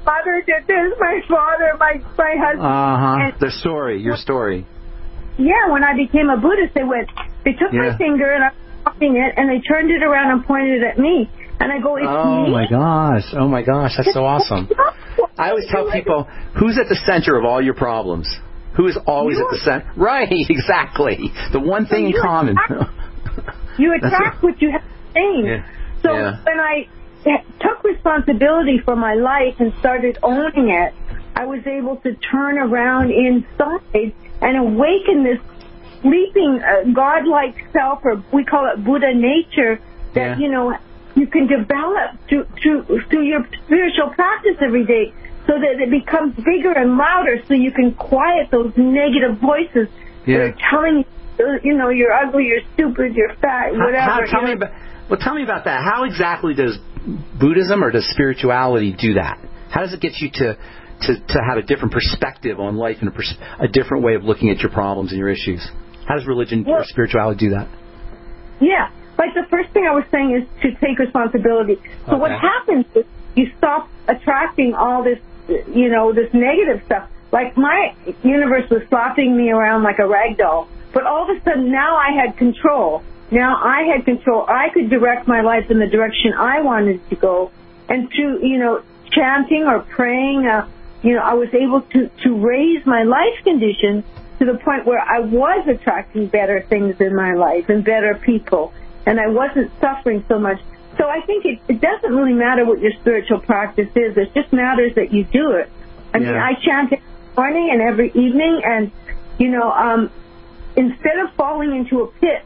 mother did this, my father, my my husband. Uh-huh. And The story, your story. yeah, when I became a Buddhist, they went, they took Yeah. my finger and I was pointing it, and they turned it around and pointed it at me. And I go, it's Oh, me? my gosh. Oh, my gosh. That's so awesome. I always tell people, who's at the center of all your problems? Who is always You. at the center? Right, exactly. The one thing in you common. attract- You attract what you have seen. Yeah. So Yeah. when I took responsibility for my life and started owning it, I was able to turn around inside and awaken this sleeping uh, godlike self, or we call it Buddha nature, that, Yeah. you know, you can develop through, through, through your spiritual practice every day, so that it becomes bigger and louder, so you can quiet those negative voices Yeah. that are telling you, you know, you're ugly, you're stupid, you're fat, How- whatever. how- tell you me know. about, well, tell me about that. How exactly does Buddhism or does spirituality do that? How does it get you to, to, to have a different perspective on life and a, pers- a different way of looking at your problems and your issues? How does religion Well- or spirituality do that? Yeah, like the first thing I was saying is to take responsibility. So what Okay. happens is you stop attracting all this, you know, this negative stuff. Like my universe was slapping me around like a rag doll, but all of a sudden now I had control. Now I had control. I could direct my life in the direction I wanted to go, and through, you know, chanting or praying, uh, you know, I was able to to raise my life condition to the point where I was attracting better things in my life and better people, and I wasn't suffering so much. So I think it, it doesn't really matter what your spiritual practice is. It just matters that you do it. I mean, Yeah. I chant every morning and every evening, and, you know, um, instead of falling into a pit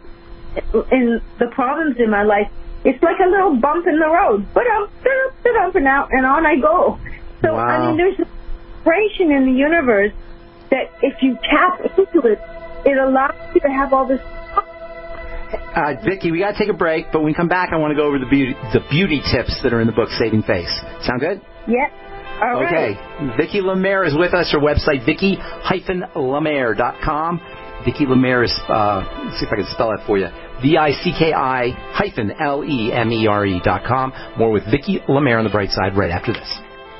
in the problems in my life, it's like a little bump in the road. But I'm up and out, and on I go. So, Wow. I mean, there's a vibration in the universe that if you tap into it, it allows you to have all this. Uh, Vicki, we got to take a break, but when we come back, I want to go over the beauty, the beauty tips that are in the book Saving Face. Sound good? Yeah. All right. Okay. Vicki Lemaire is with us. Her website, Vicki Lemaire dot com. Vicki Lemaire is, uh, let's see if I can spell that for you. V I C K I hyphen L E M E R E dot com. More with Vicki Lemaire on the bright side right after this.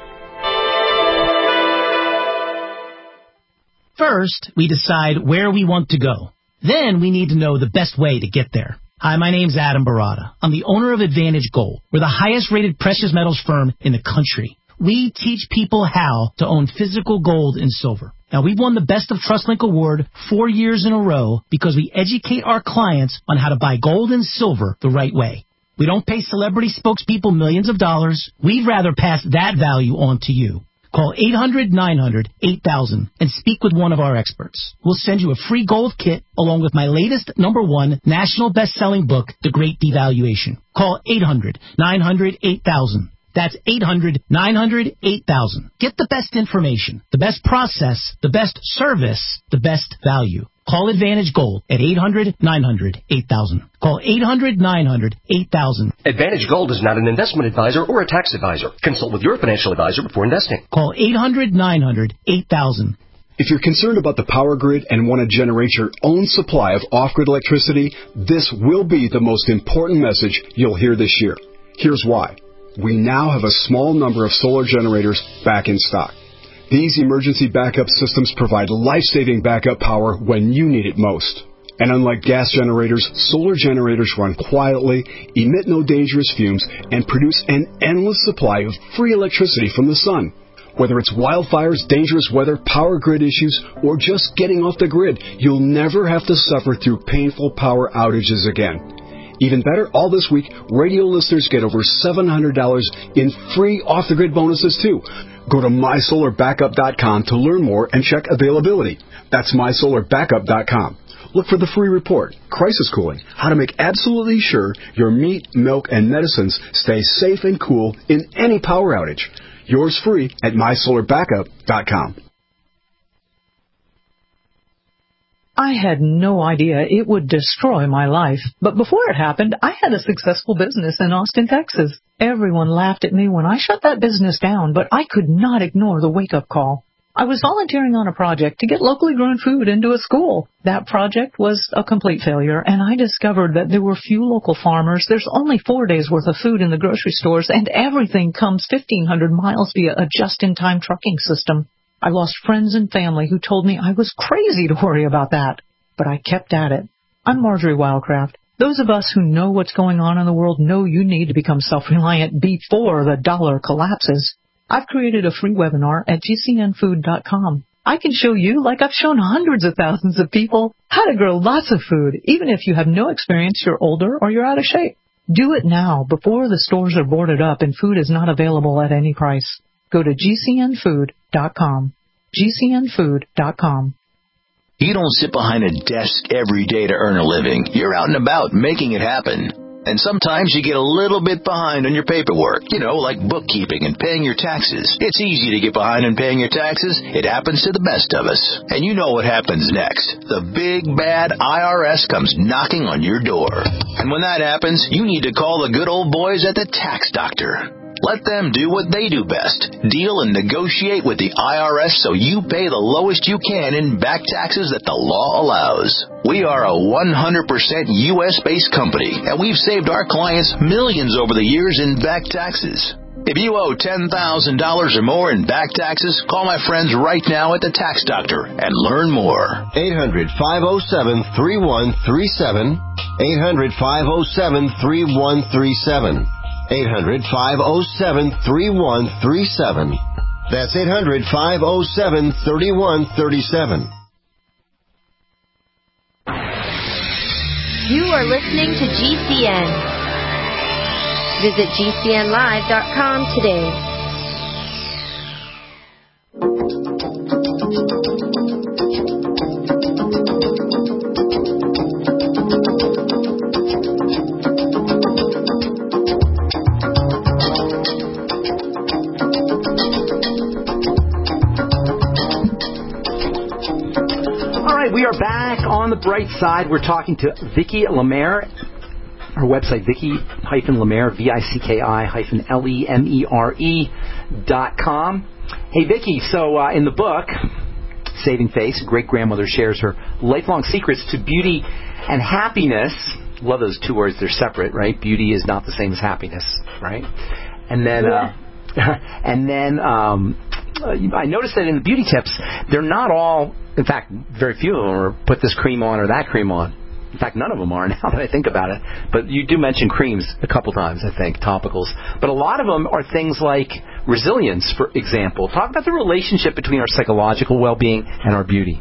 First, we decide where we want to go. Then we need to know the best way to get there. Hi, my name's Adam Barada. I'm the owner of Advantage Gold. We're the highest rated precious metals firm in the country. We teach people how to own physical gold and silver. Now, we've won the Best of TrustLink Award four years in a row because we educate our clients on how to buy gold and silver the right way. We don't pay celebrity spokespeople millions of dollars. We'd rather pass that value on to you. Call eight hundred nine hundred eight thousand and speak with one of our experts. We'll send you a free gold kit along with my latest number one national best-selling book, The Great Devaluation. Call eight hundred nine hundred eight thousand. That's eight hundred nine hundred eight thousand. Get the best information, the best process, the best service, the best value. Call Advantage Gold at eight hundred nine hundred eight thousand. Call eight hundred nine hundred eight thousand. Advantage Gold is not an investment advisor or a tax advisor. Consult with your financial advisor before investing. Call eight hundred nine hundred eight thousand. If you're concerned about the power grid and want to generate your own supply of off-grid electricity, this will be the most important message you'll hear this year. Here's why. We now have a small number of solar generators back in stock. These emergency backup systems provide life-saving backup power when you need it most. And unlike gas generators, solar generators run quietly, emit no dangerous fumes, and produce an endless supply of free electricity from the sun. Whether it's wildfires, dangerous weather, power grid issues, or just getting off the grid, you'll never have to suffer through painful power outages again. Even better, all this week, radio listeners get over seven hundred dollars in free off-the-grid bonuses, too. Go to my solar backup dot com to learn more and check availability. That's my solar backup dot com. Look for the free report, Crisis Cooling, how to make absolutely sure your meat, milk, and medicines stay safe and cool in any power outage. Yours free at my solar backup dot com. I had no idea it would destroy my life. But before it happened, I had a successful business in Austin, Texas. Everyone laughed at me when I shut that business down, but I could not ignore the wake-up call. I was volunteering on a project to get locally grown food into a school. That project was a complete failure, and I discovered that there were few local farmers. There's only four days' worth of food in the grocery stores, and everything comes fifteen hundred miles via a just-in-time trucking system. I lost friends and family who told me I was crazy to worry about that, but I kept at it. I'm Marjorie Wildcraft. Those of us who know what's going on in the world know you need to become self-reliant before the dollar collapses. I've created a free webinar at G C N food dot com. I can show you, like I've shown hundreds of thousands of people, how to grow lots of food, even if you have no experience, you're older, or you're out of shape. Do it now, before the stores are boarded up and food is not available at any price. Go to G C N food dot com. G C N food dot com. You don't sit behind a desk every day to earn a living. You're out and about making it happen. And sometimes you get a little bit behind on your paperwork, you know, like bookkeeping and paying your taxes. It's easy to get behind on paying your taxes. It happens to the best of us. And you know what happens next. The big, bad I R S comes knocking on your door. And when that happens, you need to call the good old boys at the Tax Doctor. Let them do what they do best. Deal and negotiate with the I R S so you pay the lowest you can in back taxes that the law allows. We are a one hundred percent U S-based company, and we've saved our clients millions over the years in back taxes. If you owe ten thousand dollars or more in back taxes, call my friends right now at the Tax Doctor and learn more. eight hundred, five oh seven, three one three seven. eight hundred, five oh seven, three one three seven. eight hundred, five oh seven, three one three seven. That's eight hundred, five oh seven, three one three seven. You are listening to G C N. Visit G C N live dot com today. We are back on the bright side. We're talking to Vicki Lemare. Her website, Vicki Lemare, V I C K I L E M E R E dot com. Hey, Vicki, so uh, in the book, Saving Face, great-grandmother shares her lifelong secrets to beauty and happiness. Love those two words. They're separate, right? Beauty is not the same as happiness, right? And then, yeah. uh, and then um, I noticed that in the beauty tips, they're not all... In fact, very few of them are put this cream on or that cream on. In fact, none of them are now that I think about it. But you do mention creams a couple times, I think, topicals. But a lot of them are things like resilience, for example. Talk about the relationship between our psychological well-being and our beauty.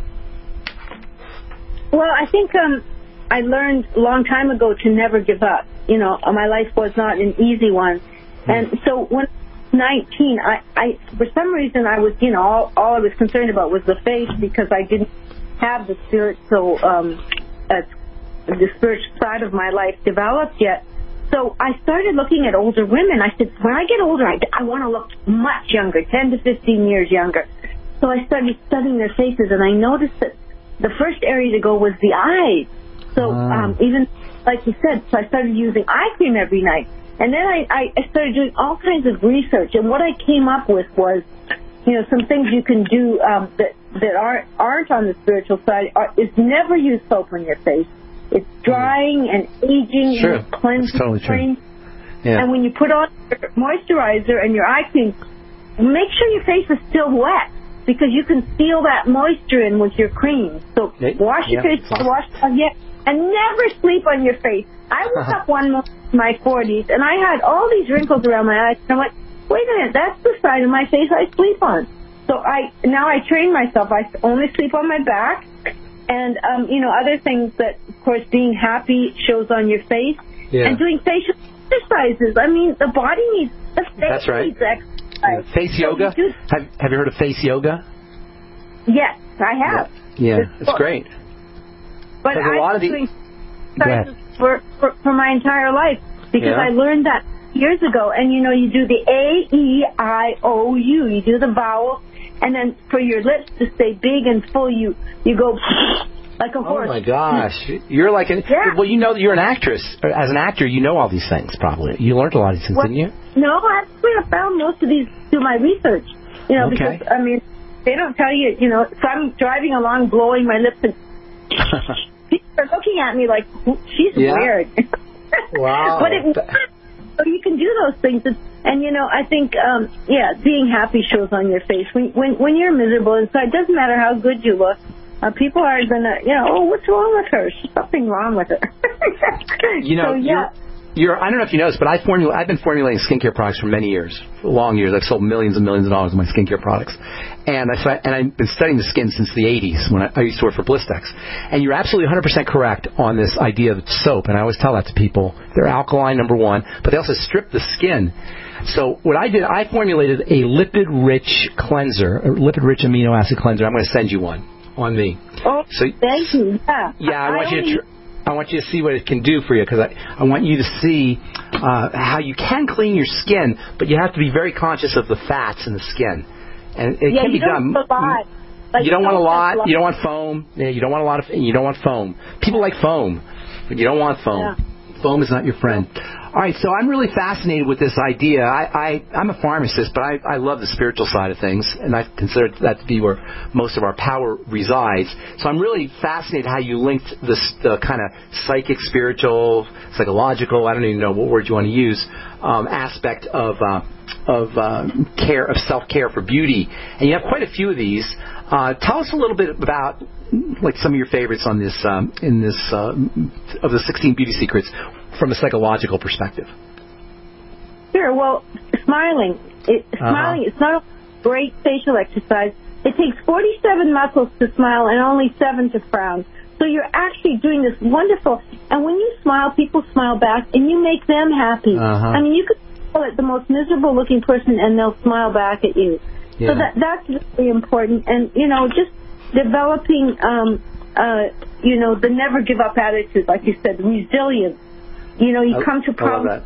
Well, I think um, I learned a long time ago to never give up. You know, my life was not an easy one. And so when nineteen, I, I for some reason I was, you know, all, all I was concerned about was the face because I didn't have the spiritual, um, uh, the spiritual side of my life developed yet. So I started looking at older women. I said, when I get older, I, I want to look much younger, ten to fifteen years younger. So I started studying their faces, and I noticed that the first area to go was the eyes. So um, even like you said, so I started using eye cream every night. And then I, I started doing all kinds of research, and what I came up with was, you know, some things you can do um, that that aren't aren't on the spiritual side are, is never use soap on your face. It's drying and aging sure. and cleansing. That's totally true. Yeah. And when you put on your moisturizer and your eye cream, make sure your face is still wet because you can seal that moisture in with your cream. So wash your yeah. face, wash yeah, and never sleep on your face. I woke up one morning in my forties, and I had all these wrinkles around my eyes. And I'm like, wait a minute, that's the side of my face I sleep on. So I now I train myself. I only sleep on my back. And, um, you know, other things that, of course, being happy shows on your face. Yeah. And doing facial exercises. I mean, the body needs, the face That's right. needs exercise. Face so yoga? Have, have you heard of face yoga? Yes, I have. Yeah, yeah it's great. But I've been the... doing exercises for, for, for my entire life because yeah. I learned that years ago. And, you know, you do the A, E, I, O, U. You do the vowel. And then for your lips to stay big and full, you, you go like a horse. Oh, my gosh. You're like an... Yeah. Well, you know that you're an actress. As an actor, you know all these things, probably. You learned a lot of these things, well, didn't you? No, actually, I found most of these through my research. You know, okay. because, I mean, they don't tell you, you know, so I'm driving along blowing my lips and people are looking at me like, she's yeah. weird. Wow. But it, so you can do those things. And, and, you know, I think, um, yeah, being happy shows on your face. When, when, when you're miserable inside, it doesn't matter how good you look. Uh, people are going to, you know, oh, what's wrong with her? There's something wrong with her. You know, so, yeah. You're, I don't know if you noticed, but I formula, I've been formulating skincare products for many years, long years. I've sold millions and millions of dollars of my skincare products. And, I, and I've been studying the skin since the eighties when I, I used to work for Blistex. And you're absolutely one hundred percent correct on this idea of soap. And I always tell that to people. They're alkaline, number one, but they also strip the skin. So what I did, I formulated a lipid-rich cleanser, a lipid-rich amino acid cleanser. I'm going to send you one on me. Oh, so, thank you. Yeah, yeah I, I want I you to... Tr- I want you to see what it can do for you because I, I want you to see uh, how you can clean your skin, but you have to be very conscious of the fats in the skin. And it yeah, can be you don't done. Want a lot. Like, you don't want a lot. lot. You don't want foam. Yeah, you don't want a lot of. You don't want foam. People like foam, but you don't want foam. Yeah. Foam is not your friend. All right, so I'm really fascinated with this idea. I, I, I'm a pharmacist, but I, I love the spiritual side of things, and I consider that to be where most of our power resides. So I'm really fascinated how you linked this the kind of psychic, spiritual, psychological, I don't even know what word you want to use, um, aspect of uh, of uh, care, of self-care for beauty. And you have quite a few of these. Uh, tell us a little bit about like some of your favorites on this um, in this uh, of the sixteen beauty secrets from a psychological perspective. Sure. Well, smiling. It, uh-huh. Smiling. It's not a great facial exercise. It takes forty-seven muscles to smile and only seven to frown. So you're actually doing this wonderful. And when you smile, people smile back, and you make them happy. Uh-huh. I mean, you could smile at the most miserable-looking person, and they'll smile back at you. Yeah. So that that's really important. And you know, just developing, um, uh, you know, the never give up attitude, like you said, resilience. You know, you I, come to problems.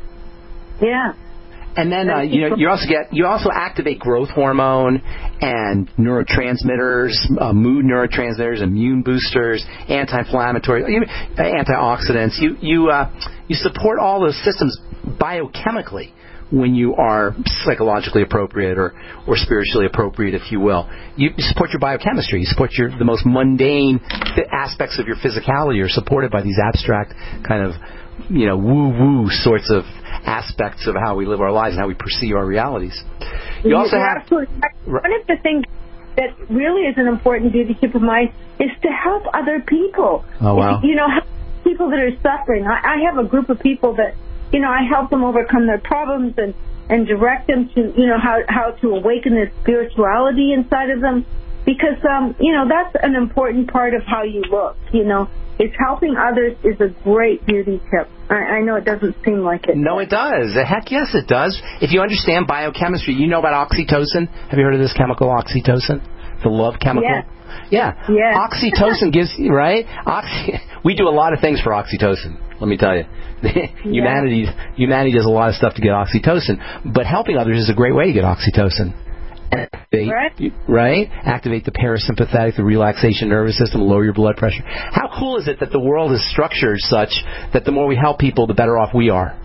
Yeah. And then uh, you know you also get you also activate growth hormone and neurotransmitters, uh, mood neurotransmitters, immune boosters, anti-inflammatory, antioxidants. You you uh, you support all those systems biochemically when you are psychologically appropriate or, or spiritually appropriate, if you will. You support your biochemistry. You support your the most mundane aspects of your physicality are supported by these abstract kind of, you know, woo-woo sorts of aspects of how we live our lives and how we perceive our realities. You also You're have... Absolutely. One of the things that really is an important duty to keep in mind is to help other people. Oh, wow. You know, help people that are suffering. I, I have a group of people that, you know, I help them overcome their problems and, and direct them to, you know, how, how to awaken their spirituality inside of them. Because, um, you know, that's an important part of how you look, you know. It's helping others is a great beauty tip. I, I know it doesn't seem like it. No, it does. Heck yes, it does. If you understand biochemistry, you know about oxytocin. Have you heard of this chemical, oxytocin? The love chemical? Yeah. Yeah. Yeah. Oxytocin gives, right? Oxy, we do a lot of things for oxytocin, let me tell you. humanity, humanity does a lot of stuff to get oxytocin, but helping others is a great way to get oxytocin. Activate, right. right? Activate the parasympathetic, the relaxation nervous system, lower your blood pressure. How cool is it that the world is structured such that the more we help people, the better off we are?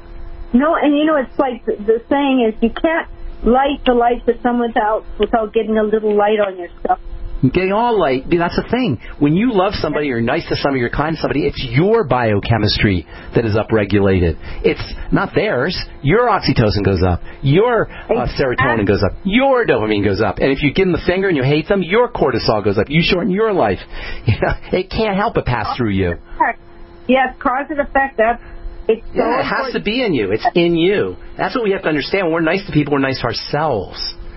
No, and you know, it's like the, the saying is you can't light the light for someone else without getting a little light on yourself. Getting all light, that's the thing. When you love somebody, you're nice to somebody, you're kind to somebody, it's your biochemistry that is upregulated. It's not theirs. Your oxytocin goes up. Your uh, serotonin goes up. Your dopamine goes up. And if you give them the finger and you hate them, your cortisol goes up. You shorten your life. You know, it can't help but pass through you. Yes, cause and effect. That's it's so yeah, it has important. to be in you. It's in you. That's what we have to understand. When we're nice to people, we're nice to ourselves.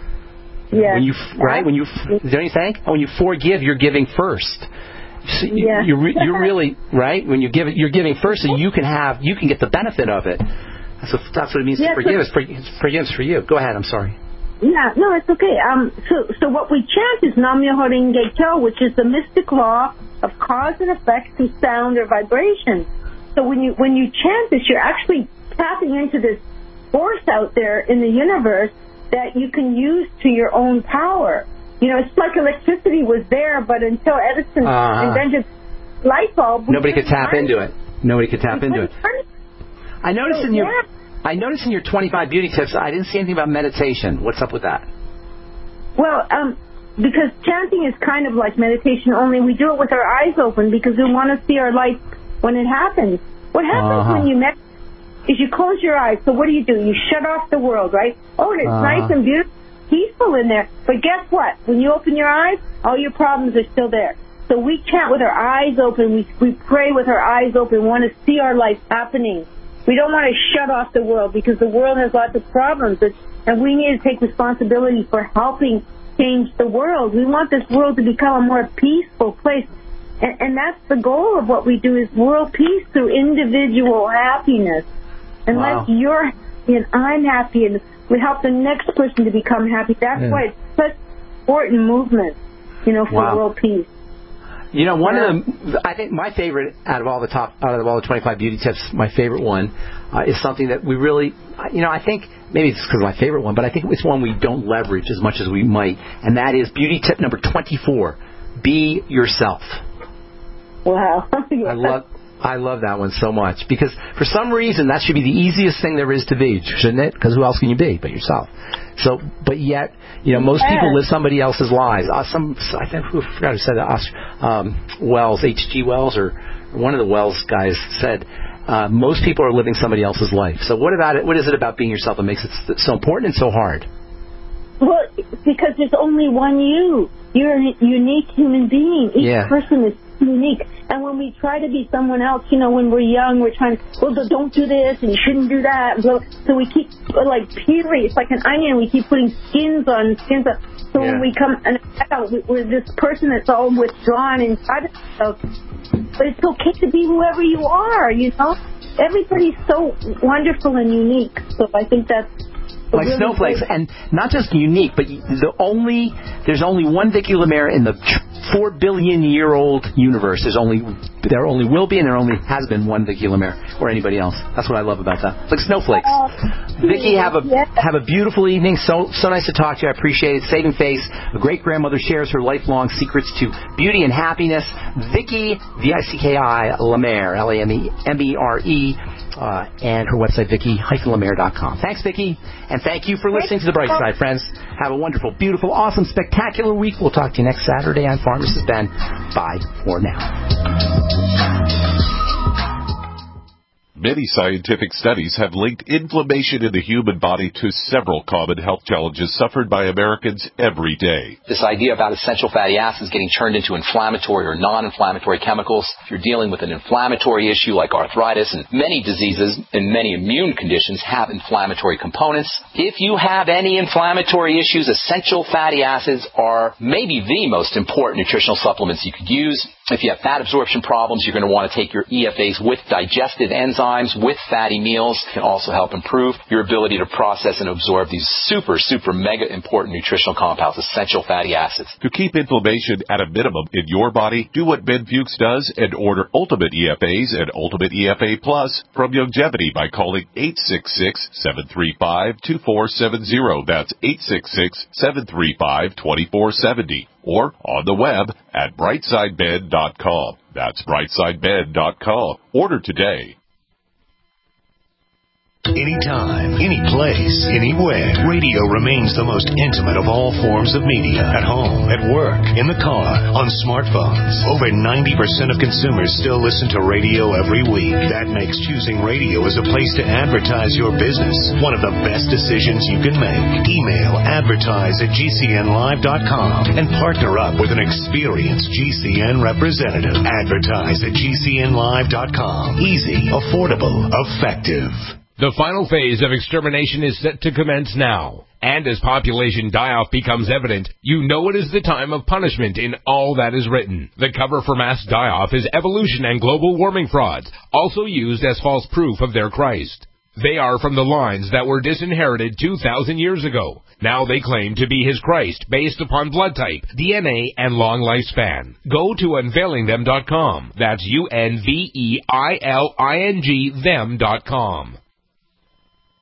Yeah. When you right when you don't you think when you forgive, you're giving first. So you, yeah. You're you're really right when you give it. You're giving first, so you can have you can get the benefit of it. That's what, that's what it means yeah, to forgive. So, it's forgiveness for you. Go ahead. I'm sorry. Yeah, no, it's okay. Um, so so what we chant is Nam Myoho Renge Kyo, which is the mystic law of cause and effect through sound or vibration. So when you when you chant this, you're actually tapping into this force out there in the universe that you can use to your own power. You know, it's like electricity was there, but until Edison uh-huh. invented light bulb, nobody could tap into it. Nobody could tap into it. I noticed in your I noticed in your twenty-five beauty tips, I didn't see anything about meditation. What's up with that? Well, um, because chanting is kind of like meditation, only we do it with our eyes open because we want to see our light when it happens. What happens uh-huh. when you meditate is you close your eyes. So what do you do? You shut off the world, right? Oh, and it's uh-huh. nice and beautiful, peaceful in there. But guess what? When you open your eyes, all your problems are still there. So we chant with our eyes open. We we pray with our eyes open. We want to see our life happening. We don't want to shut off the world because the world has lots of problems. And we need to take responsibility for helping change the world. We want this world to become a more peaceful place. And, and that's the goal of what we do is world peace through individual happiness. Unless wow. you're happy and I'm happy and we help the next person to become happy. That's yeah. why it's such an important movement, you know, for wow. world peace. You know, one yeah. of the, I think my favorite out of all the top, out of all the twenty-five beauty tips, my favorite one uh, is something that we really, you know, I think maybe it's because of my favorite one, but I think it's one we don't leverage as much as we might, and that is beauty tip number twenty-four: be yourself. Wow. I love. I love that one so much because for some reason that should be the easiest thing there is to be, shouldn't it? Because who else can you be but yourself? So, but yet, you know, most people live somebody else's lives. Uh, some, I think, who I forgot who said that. Um, Wells, H G Wells, or one of the Wells guys said, uh, most people are living somebody else's life. So, what about it? What is it about being yourself that makes it so important and so hard? Well, because there's only one you. You're a unique human being. Each yeah. person is unique. And when we try to be someone else, you know, when we're young, we're trying to, well, don't do this and you shouldn't do that. So we keep, like, peeling. It's like an onion. We keep putting skins on, skins on. So yeah. when we come out, we're this person that's all withdrawn inside of ourselves. But it's okay to be whoever you are, you know? Everybody's so wonderful and unique. So I think that's like really snowflakes, great. And not just unique, but the only there's only one Vicki Lemaire in the four billion year old universe. There's only there only will be, and there only has been one Vicki Lemaire or anybody else. That's what I love about that. It's like snowflakes. Uh, Vicki, have a yeah. have a beautiful evening. So so nice to talk to you. I appreciate it. Saving face. A great grandmother shares her lifelong secrets to beauty and happiness. Vicki V I C K I Lemaire L A M E M E R E. Uh, and her website, Vicki Lemaire dot com. Thanks, Vicki. And thank you for listening to The Bright Side, friends. Have a wonderful, beautiful, awesome, spectacular week. We'll talk to you next Saturday. I'm Pharmacist Ben. Bye for now. Many scientific studies have linked inflammation in the human body to several common health challenges suffered by Americans every day. This idea about essential fatty acids getting turned into inflammatory or non-inflammatory chemicals, if you're dealing with an inflammatory issue like arthritis, and many diseases and many immune conditions have inflammatory components. If you have any inflammatory issues, essential fatty acids are maybe the most important nutritional supplements you could use. If you have fat absorption problems, you're going to want to take your E F As with digestive enzymes, with fatty meals. It can also help improve your ability to process and absorb these super, super mega important nutritional compounds, essential fatty acids. To keep inflammation at a minimum in your body, do what Ben Fuchs does and order Ultimate E F As and Ultimate E F A Plus from Youngevity by calling eight six six, seven three five, two four seven zero. That's eight six six, seven three five, two four seven zero. Or on the web at brightside bed dot com. That's brightside bed dot com. Order today. Anytime, any place, anywhere, radio remains the most intimate of all forms of media. At home, at work, in the car, on smartphones. Over ninety percent of consumers still listen to radio every week. That makes choosing radio as a place to advertise your business one of the best decisions you can make. Email advertise at G C N live dot com and partner up with an experienced G C N representative. Advertise at G C N live dot com. Easy, affordable, effective. The final phase of extermination is set to commence now. And as population die-off becomes evident, you know it is the time of punishment in all that is written. The cover for mass die-off is evolution and global warming frauds, also used as false proof of their Christ. They are from the lines that were disinherited two thousand years ago. Now they claim to be his Christ based upon blood type, D N A, and long lifespan. Go to unveiling them dot com. That's U N V E I L I N G them dot com.